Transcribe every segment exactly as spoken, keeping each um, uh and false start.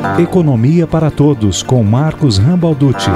Economia para Todos, com Marcos Rambalducci.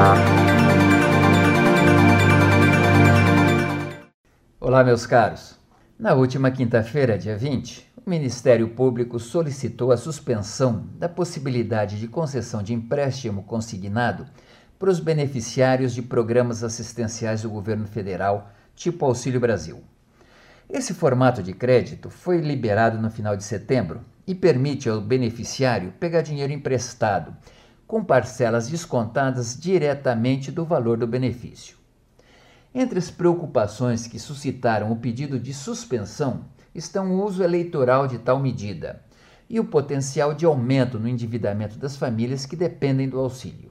Olá, meus caros. Na última quinta-feira, dia vinte, o Ministério Público solicitou a suspensão da possibilidade de concessão de empréstimo consignado para os beneficiários de programas assistenciais do governo federal, tipo Auxílio Brasil. Esse formato de crédito foi liberado no final de setembro e permite ao beneficiário pegar dinheiro emprestado, com parcelas descontadas diretamente do valor do benefício. Entre as preocupações que suscitaram o pedido de suspensão estão o uso eleitoral de tal medida e o potencial de aumento no endividamento das famílias que dependem do auxílio.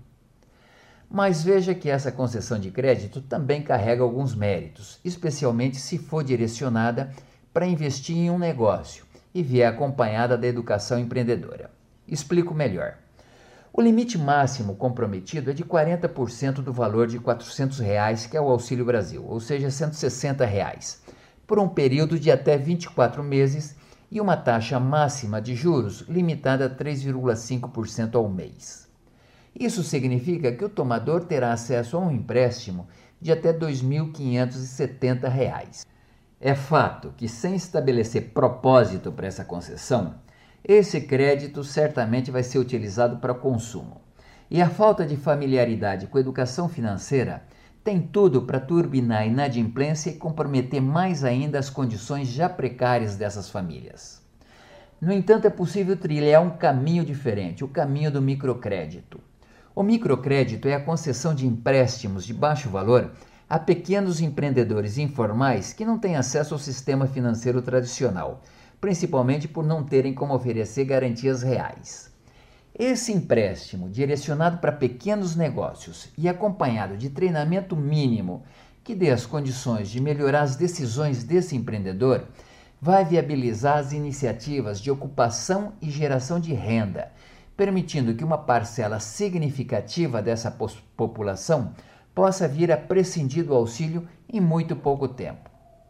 Mas veja que essa concessão de crédito também carrega alguns méritos, especialmente se for direcionada para investir em um negócio e vier acompanhada da educação empreendedora. Explico melhor. O limite máximo comprometido é de quarenta por cento do valor de quatrocentos reais, que é o Auxílio Brasil, ou seja, cento e sessenta reais, por um período de até vinte e quatro meses e uma taxa máxima de juros limitada a três vírgula cinco por cento ao mês. Isso significa que o tomador terá acesso a um empréstimo de até dois mil quinhentos e setenta reais. É fato que, sem estabelecer propósito para essa concessão, esse crédito certamente vai ser utilizado para consumo. E a falta de familiaridade com a educação financeira tem tudo para turbinar a inadimplência e comprometer mais ainda as condições já precárias dessas famílias. No entanto, é possível trilhar um caminho diferente, o caminho do microcrédito. O microcrédito é a concessão de empréstimos de baixo valor a pequenos empreendedores informais que não têm acesso ao sistema financeiro tradicional, principalmente por não terem como oferecer garantias reais. Esse empréstimo, direcionado para pequenos negócios e acompanhado de treinamento mínimo que dê as condições de melhorar as decisões desse empreendedor, vai viabilizar as iniciativas de ocupação e geração de renda, permitindo que uma parcela significativa dessa população possa vir a prescindir do auxílio em muito pouco tempo.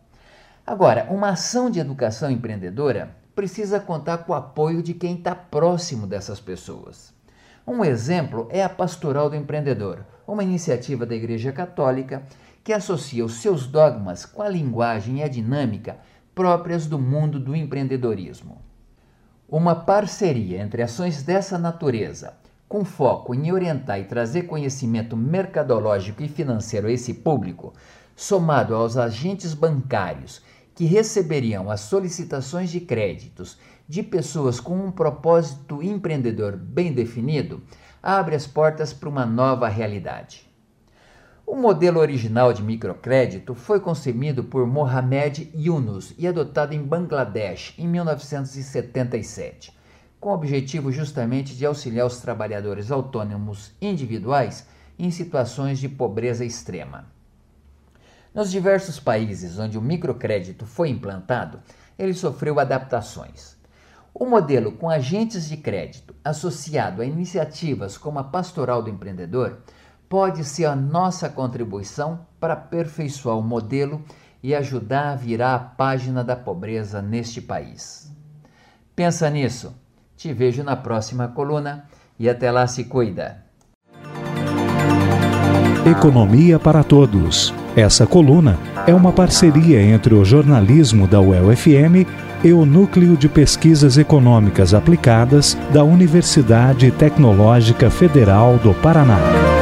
Agora, uma ação de educação empreendedora precisa contar com o apoio de quem está próximo dessas pessoas. Um exemplo é a Pastoral do Empreendedor, uma iniciativa da Igreja Católica que associa os seus dogmas com a linguagem e a dinâmica próprias do mundo do empreendedorismo. Uma parceria entre ações dessa natureza, com foco em orientar e trazer conhecimento mercadológico e financeiro a esse público, somado aos agentes bancários que receberiam as solicitações de créditos de pessoas com um propósito empreendedor bem definido, abre as portas para uma nova realidade. O modelo original de microcrédito foi concebido por Mohamed Yunus e adotado em Bangladesh em mil novecentos e setenta e sete, com o objetivo justamente de auxiliar os trabalhadores autônomos individuais em situações de pobreza extrema. Nos diversos países onde o microcrédito foi implantado, ele sofreu adaptações. O modelo com agentes de crédito associado a iniciativas como a Pastoral do Empreendedor pode ser a nossa contribuição para aperfeiçoar o modelo e ajudar a virar a página da pobreza neste país. Pensa nisso. Te vejo na próxima coluna e até lá, se cuida. Economia para Todos. Essa coluna é uma parceria entre o jornalismo da U E L F M e o Núcleo de Pesquisas Econômicas Aplicadas da Universidade Tecnológica Federal do Paraná.